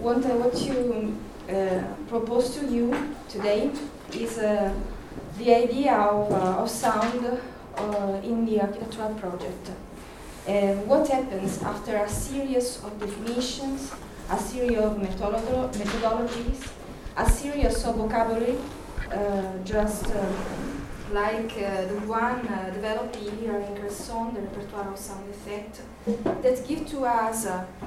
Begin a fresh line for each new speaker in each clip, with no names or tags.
what I want to propose to you today is the idea of sound in the architectural project. What happens after a series of definitions, a series of methodologies, a series of vocabulary, like the one developed here in Cresson, the repertoire of sound effect, that give to us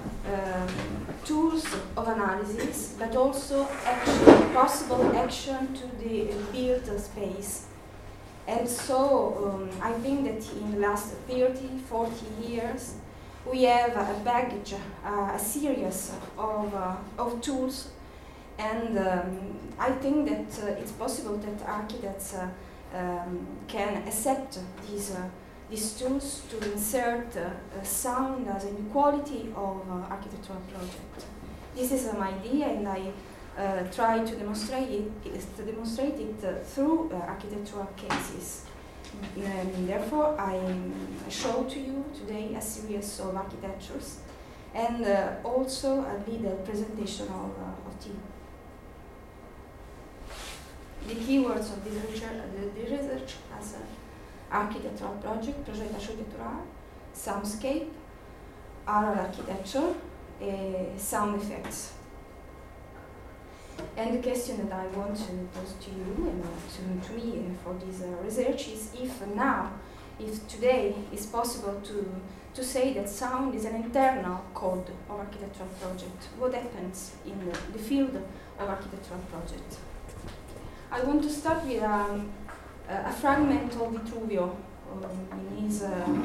tools of analysis, but also possible action to the built space. And so I think that in the last 30, 40 years, we have a baggage, a series of tools, and I think that it's possible that architects can accept these tools to insert sound as an equality of architectural project. This is my idea, and I try to demonstrate it through architectural cases. Therefore, I show to you today a series of architectures, and also a little presentation of team. The keywords of the research as an architectural project architectural, soundscape, oral architecture, sound effects. And the question that I want to pose to you and to me for this research is if today is possible to say that sound is an internal code of architectural project. What happens in the field of architectural project? I want to start with a fragment of Vitruvio in his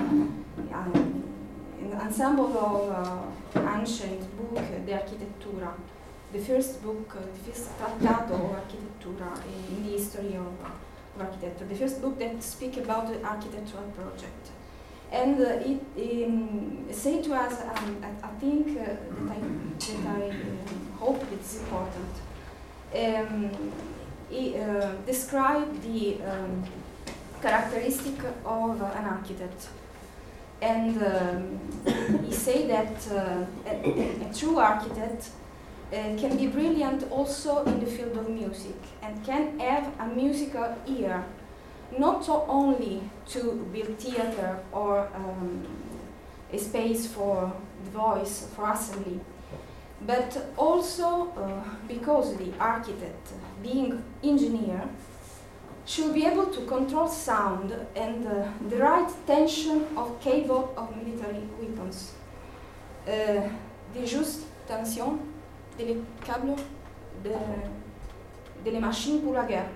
ensemble of ancient book, De Architectura, the first book, the first trattato of architectura in the history of architecture, the first book that speaks about the architectural project. And it say to us, I think that I hope it's important. He described the characteristic of an architect, and he said that a true architect can be brilliant also in the field of music and can have a musical ear, not only to build theater or a space for the voice, for assembly, but also because the architect, being engineer, should be able to control sound and the right tension of cable of military weapons. The juste tension des câbles de les machines pour la guerre.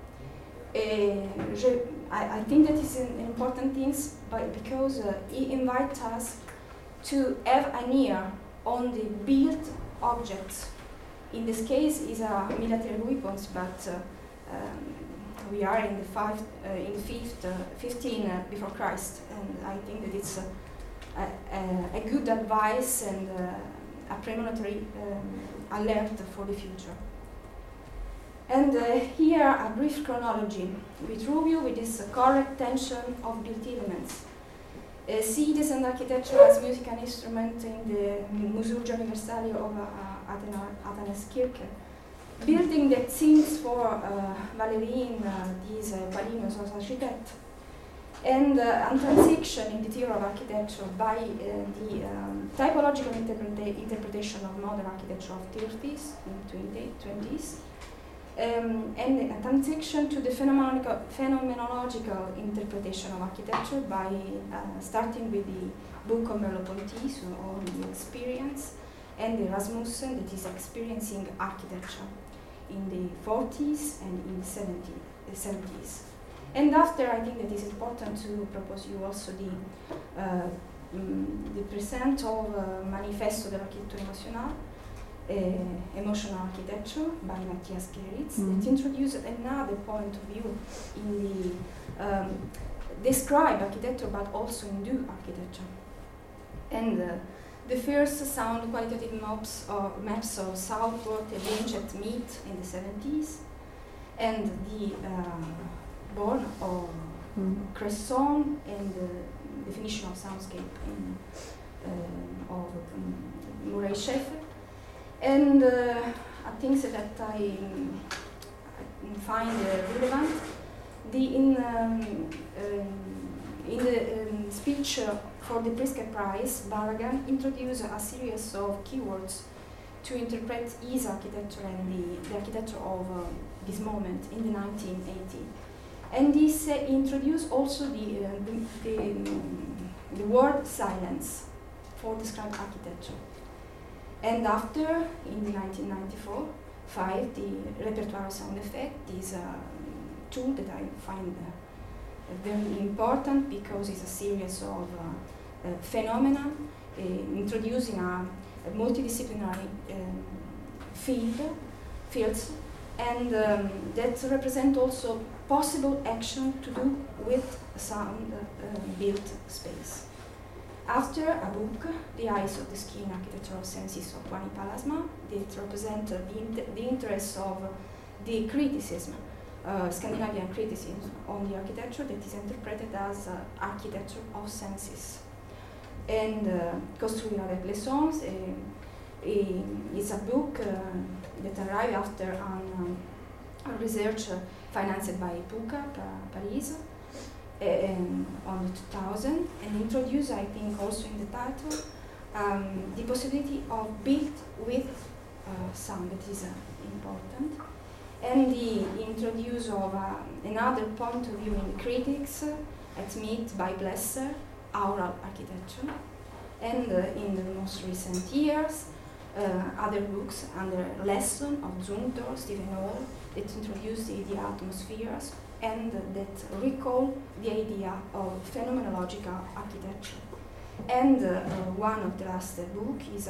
I think that is an important thing because he invites us to have an ear on the built objects. In this case, is a military weapons, but we are in the 15 before Christ, and I think that it's a good advice and a premonitory alert for the future. And here a brief chronology. Vitruvio with this correct tension of built elements. See this and architecture as musical instrument in the Musurgia Universale of Athaneskirche. Building that scenes for Valéry, these Palinus as architect. And a transition in the theory of architecture by the typological interpretation of modern architecture of 30s and 20s. And a transition to the phenomenological interpretation of architecture by starting with the book of Merleau-Ponty, so on the experience, and the Rasmussen that is experiencing architecture in the 40s and in the 70s. And after, I think that it is important to propose you also the present of Manifesto dell'Architettura Emozionale, Emotional Architecture by Matthias Geritz, that introduces another point of view in the describe architecture but also in do architecture. And the first sound qualitative maps of Southworth arranged at Meet in the 70s, and the Born of Cresson and the definition of soundscape of Murray Schaeffer. And things that I find relevant, in the speech for the Pritzker Prize, Balagan introduced a series of keywords to interpret his architecture and the architecture of this moment in the 1980s. And this introduced also the word silence for describe architecture. And after, in the 1994, the repertoire sound effect is a tool that I find very important because it's a series of phenomena introducing a multidisciplinary fields, and that represent also possible action to do with sound built space. After a book, The Eyes of the Skin, Architectural Senses of Juan y Pallasmaa, that represent the interests of the criticism, Scandinavian criticism on the architecture that is interpreted as architecture of senses. And Construire avec les sons is a book that arrived after a research financed by PUCA, Paris, on 2000, and introduce, I think, also in the title, the possibility of build with sound, that is important, and the introduce of another point of view in critics, admit by Blesser, aural architecture, and in the most recent years, other books under lesson of Zumthor, Stephen Hall, that introduce the idea of atmospheres, and that recall the idea of phenomenological architecture. And one of the last book is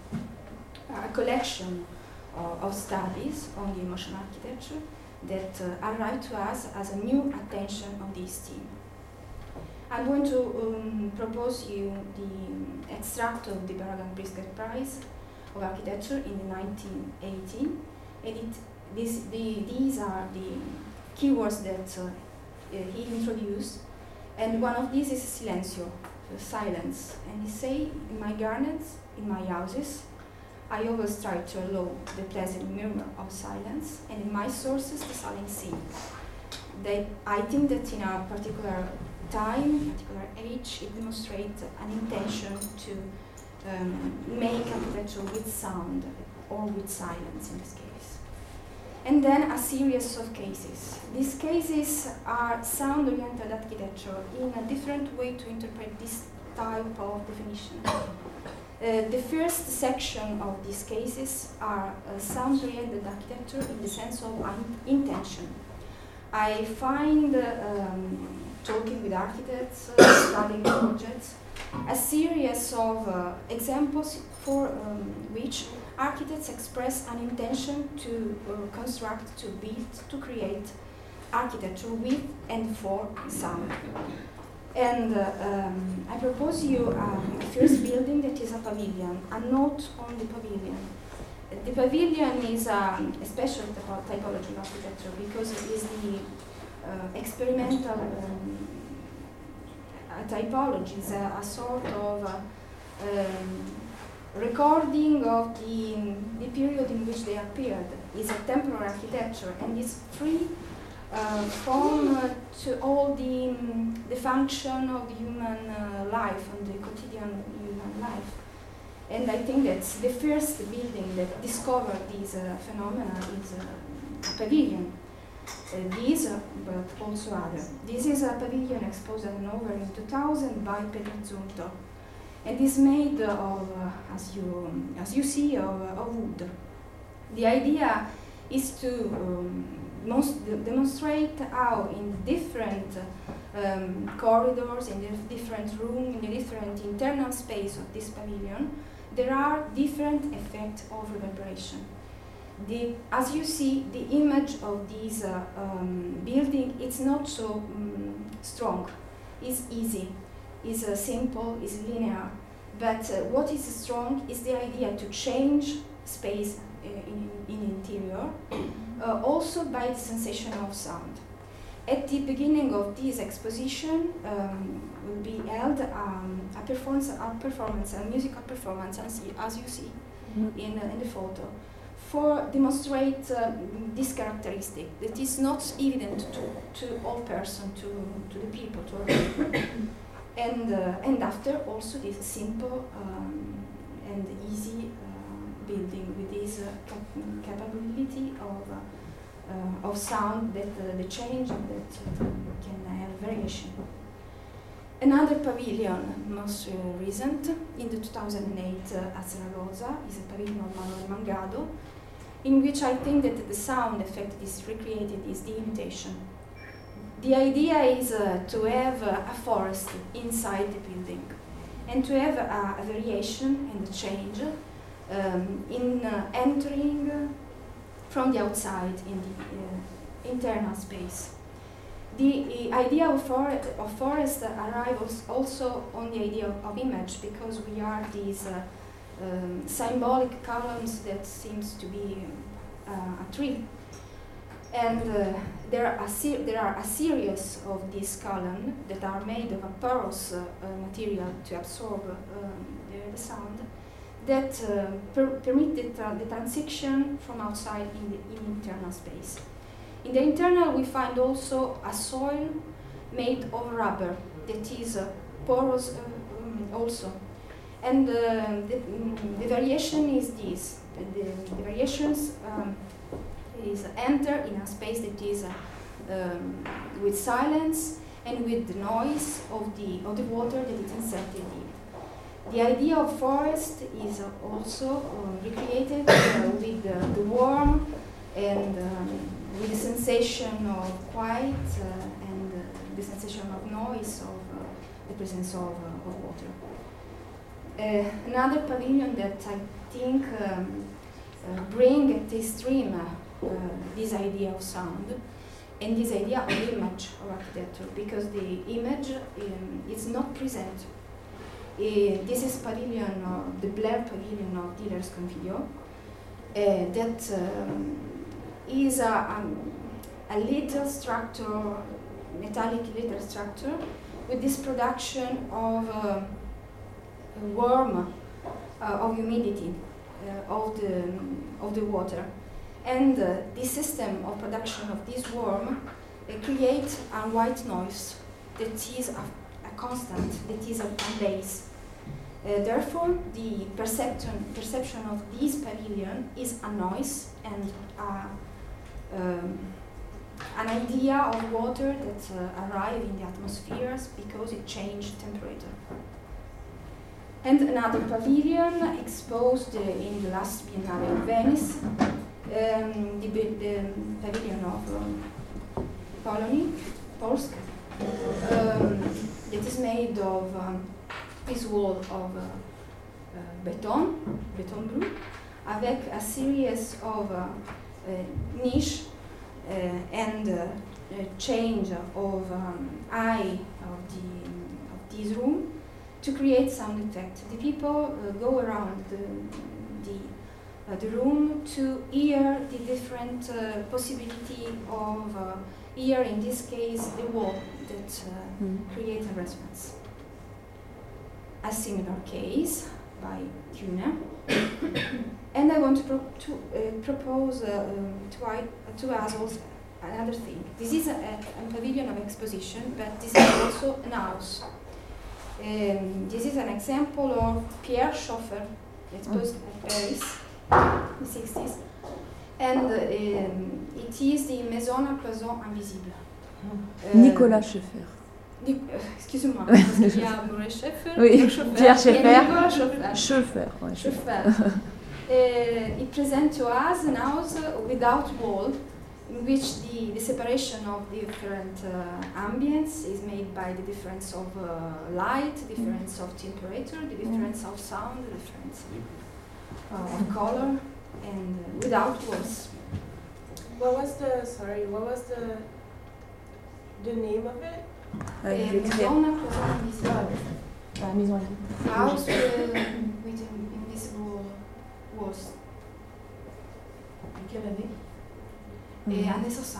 a collection of studies on the emotional architecture that arrived to us as a new attention on this theme. I'm going to propose you the extract of the Balagan-Pritzker Prize of Architecture in the 1918, and these are the keywords that he introduced, and one of these is silencio, silence. And he say, in my gardens, in my houses, I always try to allow the pleasant murmur of silence, and in my sources, the silent sea. I think that in a particular time, particular age, it demonstrates an intention to make architecture with sound or with silence in this case. And then a series of cases. These cases are sound-oriented architecture in a different way to interpret this type of definition. The first section of these cases are sound-oriented architecture in the sense of intention. I find, talking with architects, studying projects, a series of examples for which architects express an intention to construct, to build, to create architecture with and for sound. And I propose you a first building that is a pavilion, a note on the pavilion. The pavilion is a special typology of architecture because it is the experimental typology, is a sort of recording of the period in which they appeared. Is a temporary architecture and is free from to all the function of the human life and the quotidian human life. And I think that the first building that discovered these phenomena is a pavilion. These, but also other. This is a pavilion exposed at Hanover in 2000 by Peter Zumthor, and is made of, as you see, of wood. The idea is to demonstrate how in different corridors, in the different rooms, in the different internal space of this pavilion, there are different effects of reverberation. As you see, the image of this building, it's not so strong. It's easy, it's simple, it's linear. But what is strong is the idea to change space in interior, also by the sensation of sound. At the beginning of this exposition will be held a musical performance, as you see. in the photo, for demonstrate this characteristic that is not evident to all person, to the people, to all people. And after also this simple and easy building with this capability of sound that the change that can have variation. Another pavilion, most recent, in the 2008 at Zaragoza, is a pavilion of Manuel Mangado, in which I think that the sound effect is recreated is the imitation. The idea is to have a forest inside the building and to have a variation and a change in entering from the outside in the internal space. The idea of forest arrives also on the idea of image, because we are these symbolic columns that seems to be a tree. And there are a series of these columns that are made of a porous material to absorb the sound that permit the transition from outside in the internal space. In the internal, we find also a soil made of rubber that is porous also. And the variation is this. The variations is enter in a space that is with silence and with the noise of the water that is inserted in. The idea of forest is also recreated with the warm and with the sensation of quiet and the sensation of noise of the presence of water. Another pavilion that I think bring at the extreme this idea of sound and this idea of image of architecture, because the image is not present. This is pavilion, the Blair Pavilion of Dillers Confidio, that is a little structure, metallic little structure, with this production of warm, of humidity of the water. And this system of production of this worm creates a white noise that is a constant, that is a base. Therefore, the perception of this pavilion is a noise and an idea of water that arrive in the atmospheres because it changed temperature. And another pavilion exposed in the last Biennale in Venice, the pavilion of Polsk, that is made of this wall of beton blue, avec a series of niche and change of eye of this room to create sound effect. The people go around the room to hear the different possibility of hear, in this case, the wall that creates a resonance. A similar case by Kühne. And I want to propose to us also another thing. This is a pavilion of exposition, but this is also an house. This is an example of Pierre Schoeffer, exposed at Paris in the 60s. And it is the Maison à Cloison Invisible.
Nicolas Schoeffer.
Excusez-moi, parce qu'il y a Maurice Schoeffer,
oui, Pierre
Schoeffer.
Schoeffer.
It presents to us an house without wall, in which the separation of different ambience is made by the difference of light, difference of temperature, the difference of sound, the difference of color, and without walls.
What was the name of it?
Maison à Cloison Invisible.
Maison invisible.
House with invisible walls.
Quelle année?
Années 60.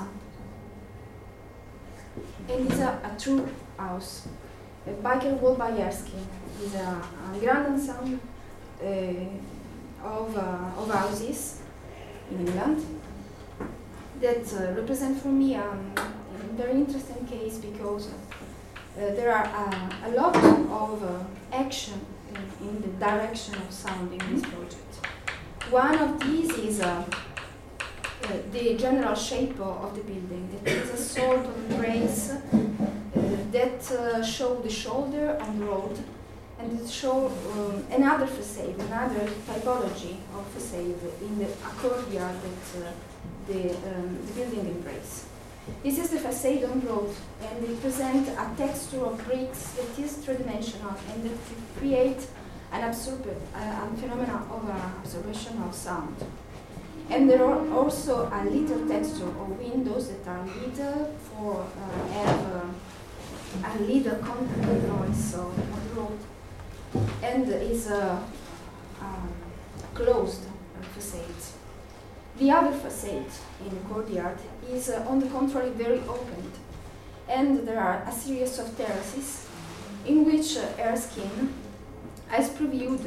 And it's a true house. Biker Wolbayerski is a grand ensemble of houses in England that represent for me a very interesting case because there are a lot of action in the direction of sound in this project. One of these is the general shape of the building. That is a sort of embrace that show the shoulder on the road, and it show another facade, another typology of facade in the courtyard that the building embrace. This is the facade on road, and it presents a texture of bricks that is three-dimensional and that create an phenomenon of absorption of sound. And there are also a little texture of windows that are little for have a little content noise on the road, and is a closed facade. The other facade in the courtyard is, on the contrary, very opened, and there are a series of terraces in which Erskine has previewed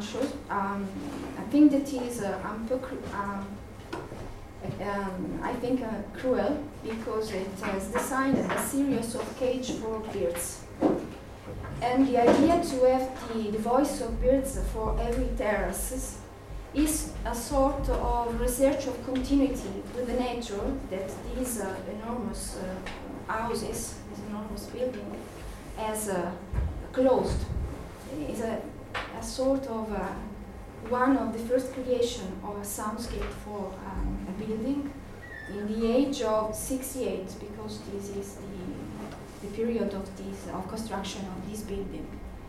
a thing that is cruel, because it has designed a series of cages for birds. And the idea to have the voice of birds for every terrace is a sort of research of continuity with the nature that these enormous houses, this enormous building, has closed. It is a sort of one of the first creation of a soundscape for a building in the age of 68, because this is the period of construction of this building.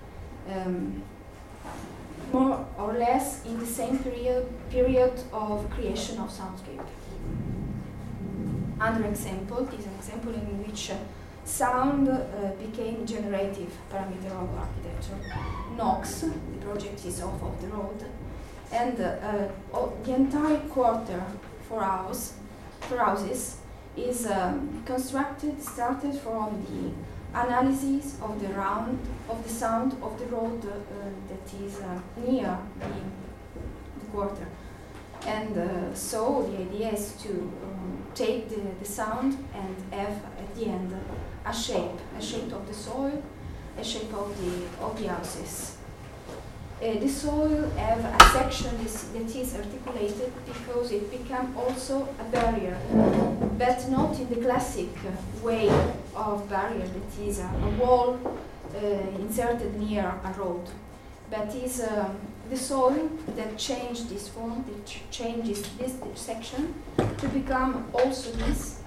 More or less in the same period of creation of soundscape. Another example is an example in which sound became generative parameter of architecture. Knox, the project is off of the road, and the entire quarter for houses is started from the analysis of the sound of the road that is near the quarter. And so the idea is to take the sound and have at the end a shape of the soil, a shape of the houses. The soil have a section that is articulated because it becomes also a barrier, but not in the classic way of barrier that is a wall inserted near a road, but is the soil that changes this form, that changes this section to become also this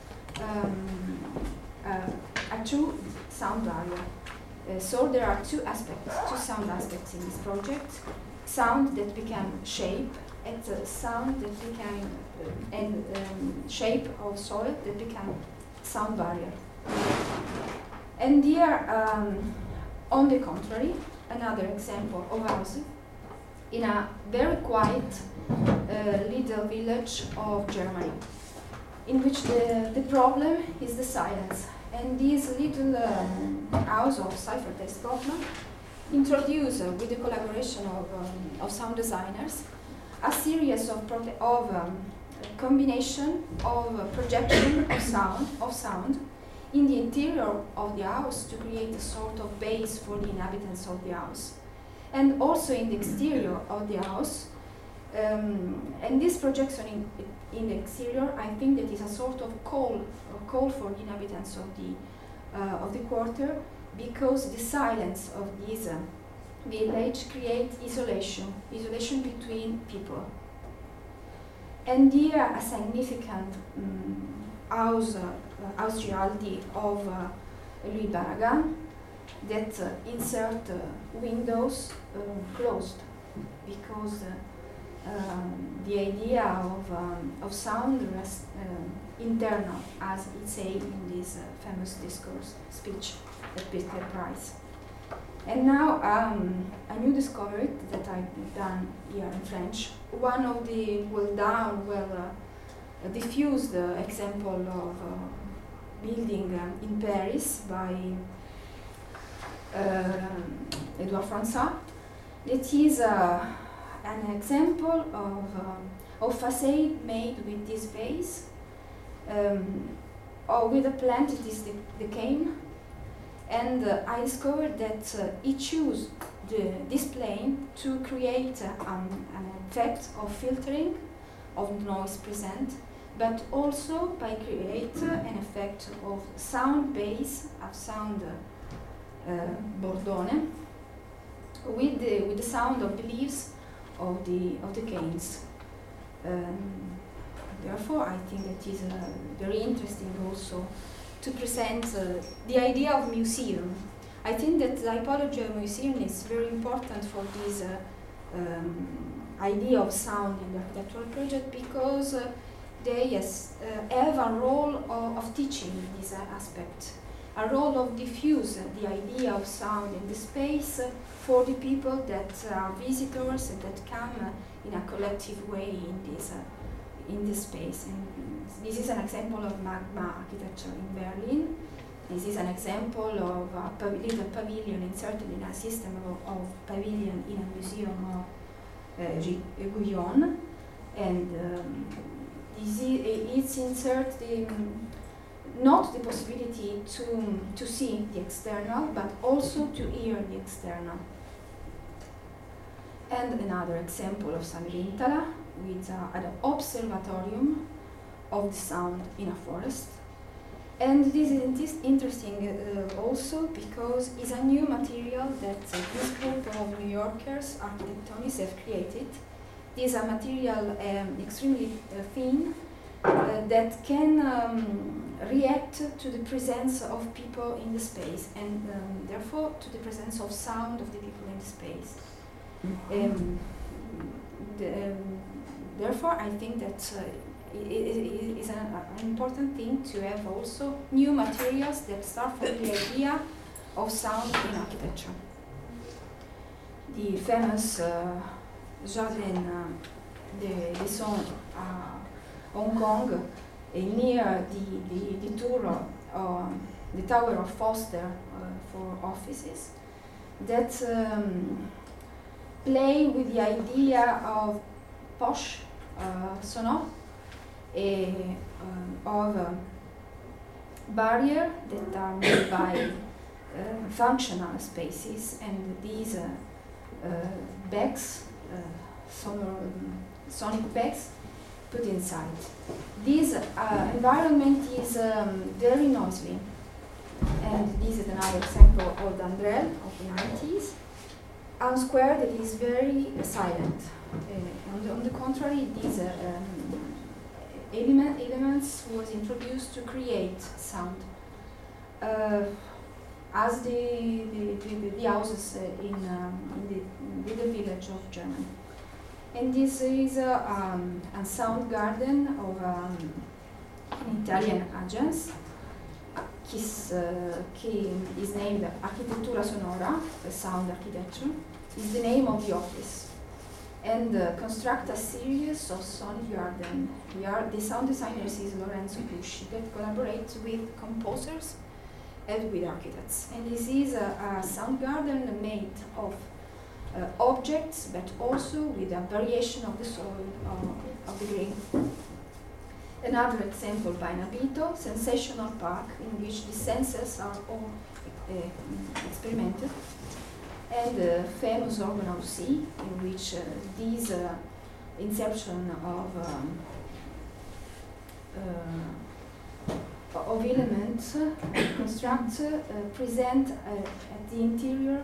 a true sound barrier. So there are two sound aspects in this project: sound that became shape, and sound that became shape of soil that became sound barrier. And here, on the contrary, another example of house in a very quiet little village of Germany, in which the problem is the silence. And this little house of Ciphertext Scotland introduced, with the collaboration of sound designers, a series of combination of projection of sound in the interior of the house to create a sort of base for the inhabitants of the house, and also in the exterior of the house. And this projection in the exterior, I think that is a sort of call for the inhabitants of the quarter, because the silence of this village creates isolation between people. And here a significant house reality of Louis Barragan that insert windows closed, because the idea of sound rests internal, as it said in this famous discourse speech at Peter Price. And now a new discovery that I've done here in French, one of the diffused example of building in Paris by Edouard Fransat, that is an example of facade made with this vase, or with a plant. It is the cane, and I discovered that he chose this plane to create an effect of filtering of noise present, but also by create an effect of sound base, of sound bordone, with the sound of the leaves of the canes. Therefore, I think it is very interesting also to present the idea of museum. I think that the typology of museum is very important for this idea of sound in the architectural project, because they have a role of teaching this aspect, a role of diffuse the idea of sound in the space for the people that are visitors and that come in a collective way in this space. And this is an example of magma architecture in Berlin. This is an example of a little pavilion inserted in a system of pavilion in a museum of Guyon. And it's insert not the possibility to see the external, but also to hear the external. And another example of San Rintala with an observatorium of the sound in a forest. And this is interesting also because it's a new material that this group of New Yorkers, architectonists, have created. This is a material extremely thin that can react to the presence of people in the space, and therefore to the presence of sound of the people in the space. Therefore, I think that it is an important thing to have also new materials that start from the idea of sound in architecture. The famous Jardin des Sons Hong Kong, near the Tower of Foster for offices, that play with the idea of poche sonore, of barrier that are made by functional spaces, and these bags, sonic bags, put inside. This environment is very noisy, and this is another example of Dandrel of the 90s. A square that is very silent. On the contrary, these elements was introduced to create sound, as the houses in the village of Germany. And this is a sound garden of an Italian agence, che is named Architettura Sonora, the sound architecture, is the name of the office. And construct a series of sonic garden. The sound designer is Lorenzo Pusci, that collaborates with composers and with architects. And this is a sound garden made of objects, but also with a variation of the soil of the green. Another example by Nabito, Sensational Park, in which the senses are all experimented, and the famous Organ of Sea, in which these inception of elements construct present at the interior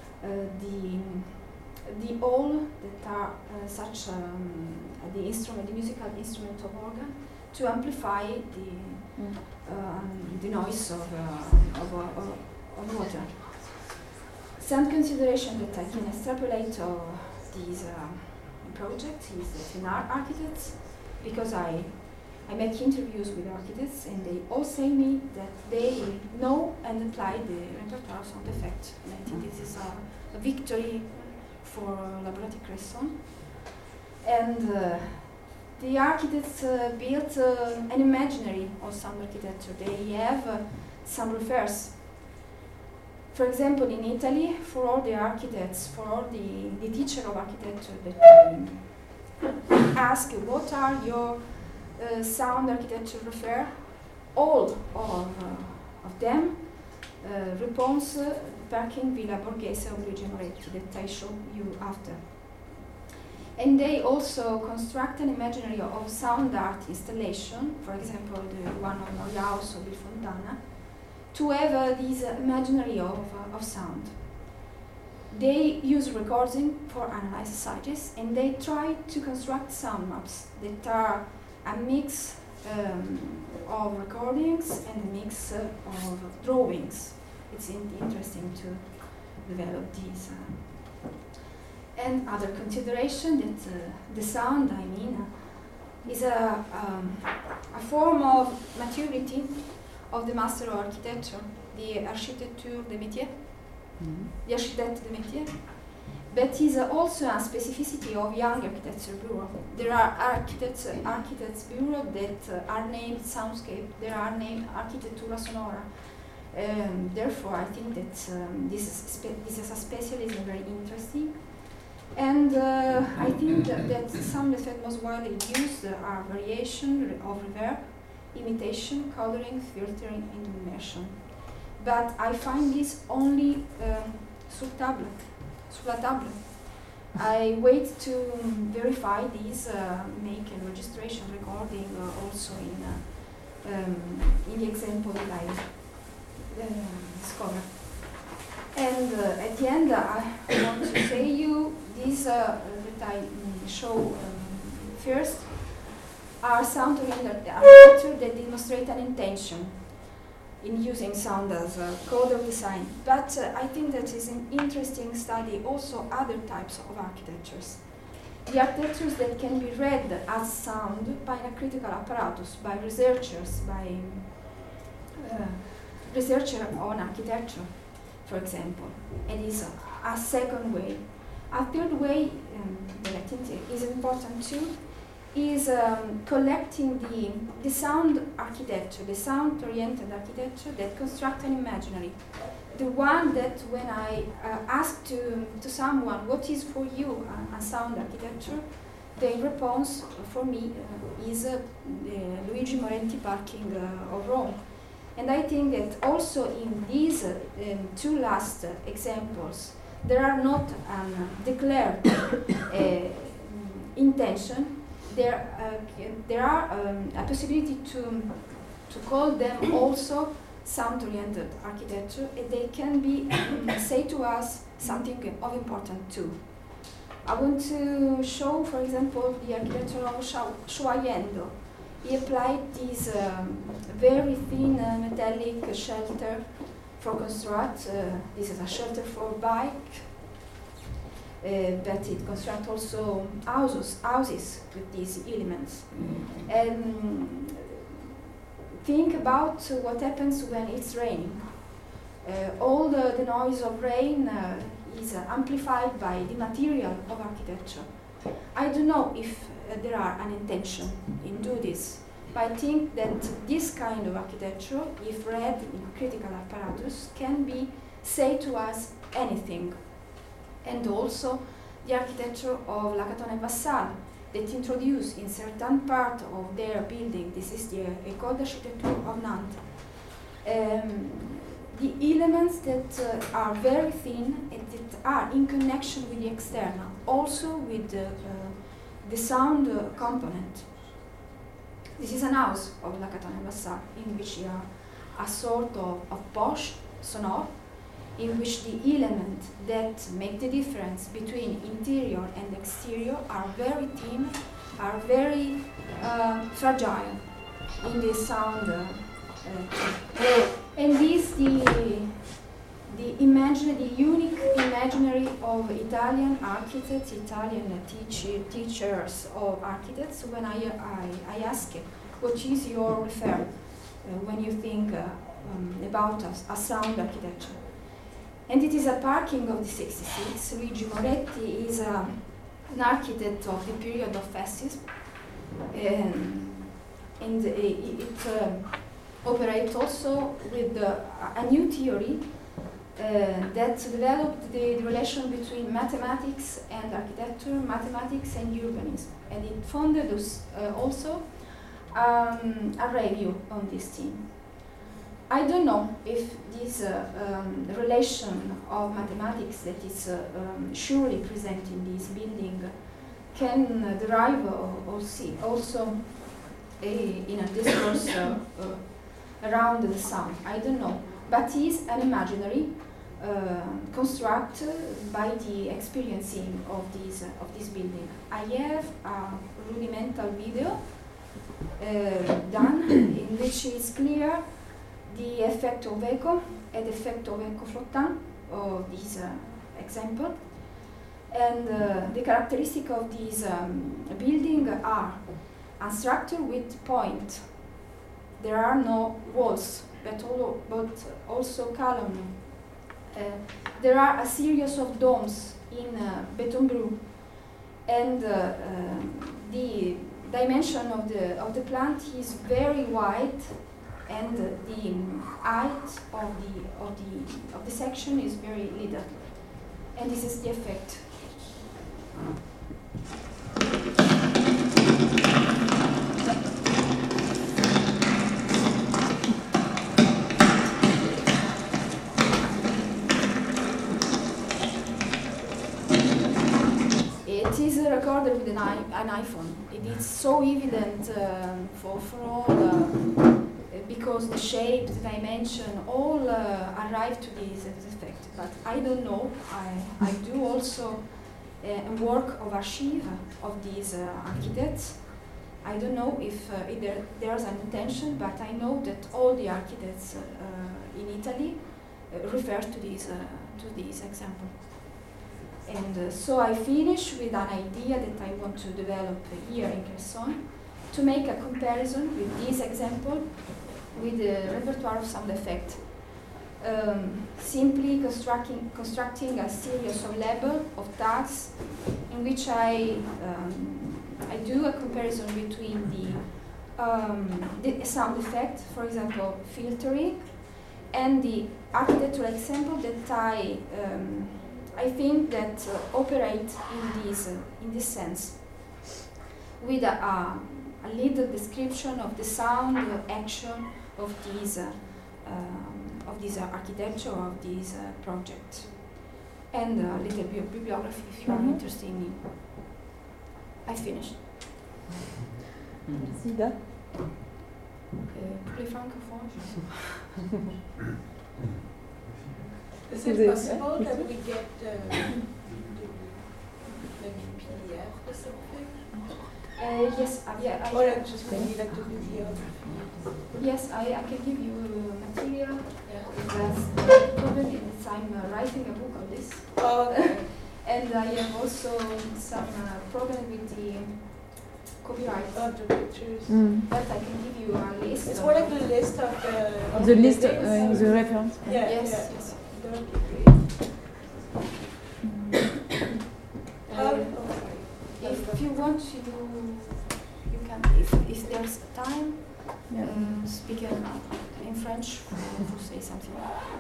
the all that are such the musical instrument of organ, to amplify the noise of water. Some consideration that I can extrapolate of these projects is that in architects, because I make interviews with architects, and they all say me that they know and apply the repertoire sound effect. And I think this is a victory for Labrati-Cresson. And the architects built an imaginary of sound architecture. They have some refers. For example, in Italy, for all the architects, for all the teacher of architecture that ask what are your sound architecture refer, all of them response parking Villa Borghese of Luigi Moretti that I show you after. And they also construct an imaginary of sound art installation, for example, the one on Neuhaus or Bill Fontana, to have this imaginary of sound. They use recording for analysis sizes, and they try to construct sound maps that are a mix of recordings and a mix of drawings. It's interesting to develop these. And other consideration that the sound, is a form of maturity of the master of architecture, the architecture de métier, the architecte de métier, but is also a specificity of young architecture bureau. There are architects bureau that are named soundscape. There are named architettura sonora. Therefore, I think that this is a specialism very interesting. And I think that some effects most widely used are variation of reverb, imitation, coloring, filtering, and immersion. But I find this only sur la table. I wait to verify these, make a registration recording also in the example that I discovered. And at the end, I want to say you these that I show first are sound-oriented architecture that demonstrate an intention in using sound as a code of design. But I think that is an interesting study also other types of architectures. The architectures that can be read as sound by a critical apparatus, by researchers, by researchers on architecture, for example. It is a second way. A third way that I think is important too is collecting the sound architecture, the sound-oriented architecture that construct an imaginary. The one that when I ask to someone, what is for you a sound architecture, the response for me is the Luigi Moretti parking of Rome. And I think that also in these two last examples, there are not declared intention. There are a possibility to call them also sound-oriented architecture, and they can be say to us something of important too. I want to show, for example, the architecture of Shuayendo. He applied this very thin metallic shelter for construct. This is a shelter for bike, but it constructs also houses with these elements. And think about what happens when it's raining. All the noise of rain is amplified by the material of architecture. I don't know if there are an intention in do this, but I think that this kind of architecture, if read in critical apparatus, can be say to us anything. And also the architecture of Lacaton and Vassal that introduce in certain part of their building, this is the École d'Architecture of Nantes, the elements that are very thin and that are in connection with the external, also with the sound component. This is an house of Lacaton and Vassal in which you are a sort of poche sonore, in which the elements that make the difference between interior and exterior are very thin, are very fragile in the sound. And this the unique imaginary of Italian architects, Italian teachers of architects. When I ask, what is your refer when you think about a sound architecture? And it is a parking of the 66. Luigi Moretti is an architect of the period of fascism, and it operates also with a new theory that developed the relation between mathematics and architecture, mathematics and urbanism. And it founded also a review on this theme. I don't know if this relation of mathematics that is surely present in this building can derive or see also in a discourse around the sound. I don't know, but is an imaginary construct by the experiencing of this building. I have a rudimental video done in which is clear the effect of echo and the effect of echo flottant of this example. And the characteristic of this building are a structure with point. There are no walls, but also column. There are a series of domes in beton blue, and the dimension of the plant is very wide, and the height of the section is very little, and this is the effect. It is recorded with an iPhone. It is so evident for all, because the shape, the dimension, all arrive to this effect. But I don't know. I do also work of archive of these architects. I don't know if there's an intention, but I know that all the architects in Italy refer to this example. And so I finish with an idea that I want to develop here in Cresson, to make a comparison with this example with the repertoire of sound effect. Simply constructing a series of labels, of tags, in which I do a comparison between the sound effect, for example, filtering, and the architectural example that I think that operate in this sense, with a little description of the sound action of this architecture, of this project, and a little bibliography if you are interested in. I finished.
Merci, Da.
Pour les francophones,
Is it possible that we get maybe PDF or something?
Yes, yeah.
Or just maybe like the bibliography?
Yes, I can give you material.
Yeah.
The problem is I'm writing a book on this.
Oh, okay.
And I have also some problem with the copyright.
Of the pictures.
But I can give you a list.
It's more like the list of
The list,
buildings.
the reference.
Yeah,
Yes,
yeah.
yes.
That would be great.
If you want to do, you can, if there's time, speak in French to say something.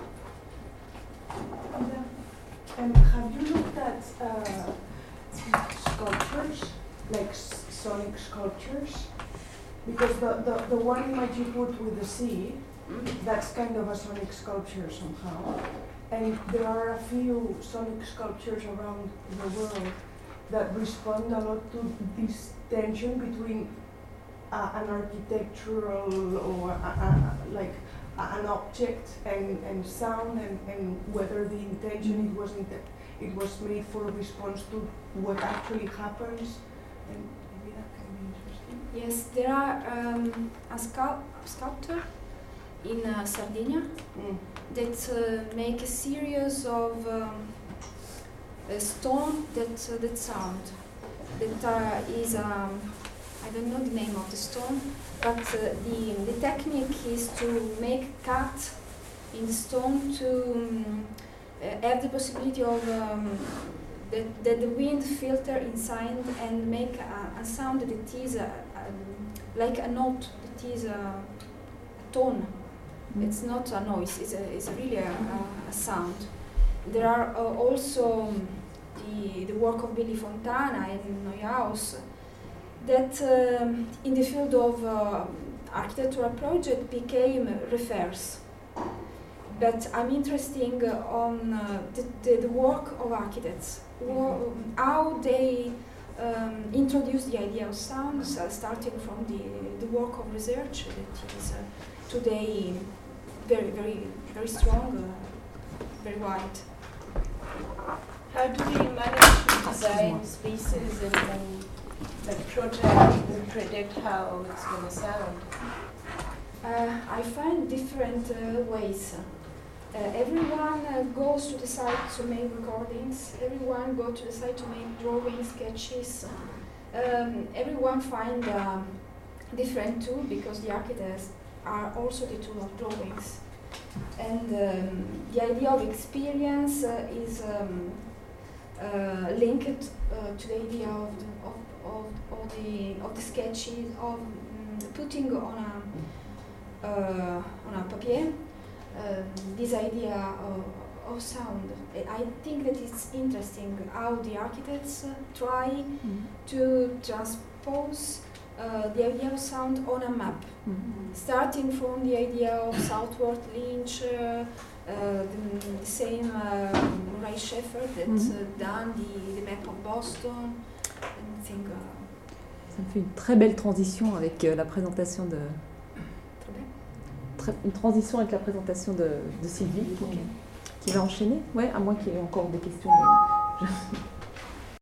Have you looked at sculptures, like sonic sculptures? Because the one image you put with the sea, that's kind of a sonic sculpture somehow. And there are a few sonic sculptures around the world that respond a lot to this tension between an architectural or like an object and sound, and whether the intention it was made for a response to what actually happens, and maybe that can be interesting.
Yes, there are a sculptor in Sardinia that make a series of stone that sound. That is I don't know the name of the stone, but the technique is to make cut in the stone to have the possibility of that the wind filter inside and make a sound that is like a note, that is a tone. It's not a noise, it's really a sound. There are also the work of Billy Fontana and Neuhaus that in the field of architectural project became refers. But I'm interested on the work of architects, how they introduce the idea of sound, starting from the work of research that is today very, very, very strong, very wide.
How do we manage to design spaces and then predict how it's going to sound?
I find different ways. Everyone goes to the site to make recordings. Everyone goes to the site to make drawings, sketches. Everyone find different tool because the architects are also the tool of drawings. And the idea of experience is linked to the idea of the sketches, of putting on a papier this idea of sound. I think that it's interesting how the architects try to transpose the idea of sound on a map, starting from the idea of Southwark Lynch, the same Ray Shepherd that's done the map of Boston. I think,
ça me fait une très belle transition avec la présentation de. Une transition avec la présentation de Sylvie qui va enchaîner. Ouais, à moins qu'il y ait encore des questions. Mais